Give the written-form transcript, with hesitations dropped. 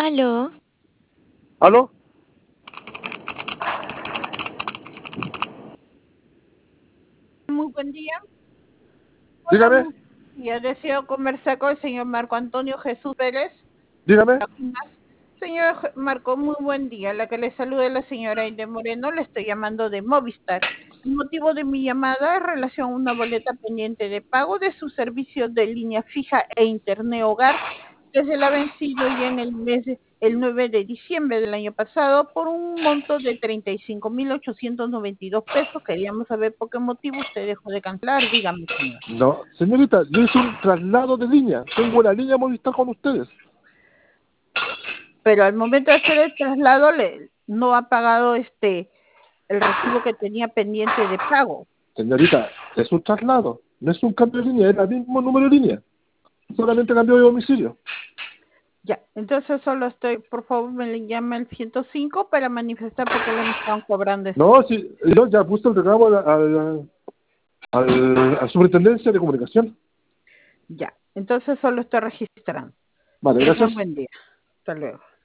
Aló. ¿Aló? Muy buen día. Hola, Dígame, ya deseo conversar con el señor Marco Antonio Jesús Pérez. dígame. Señor Marco, muy buen día. La que le saluda es la señora Aide Moreno, le estoy llamando de Movistar. El motivo de mi llamada es en relación a una boleta pendiente de pago de su servicio de línea fija e internet hogar que se la ha vencido ya en el 9 de diciembre del año pasado por un monto de 35.892 pesos. Queríamos saber por qué motivo usted dejó de cancelar. Dígame, señor. No, señorita, yo hice un traslado de línea. Tengo una línea Movistar con ustedes. Pero al momento de hacer el traslado no ha pagado el recibo que tenía pendiente de pago. Señorita, es un traslado, no es un cambio de línea, es el mismo número de línea. Solamente cambio de domicilio. Ya, entonces por favor, me le llama el 105 para manifestar por qué le están cobrando eso. No, sí, yo ya puse el reclamo a la Superintendencia de Comunicación. Ya, entonces solo estoy registrando. Vale, Tenga gracias. un buen día. Hasta luego.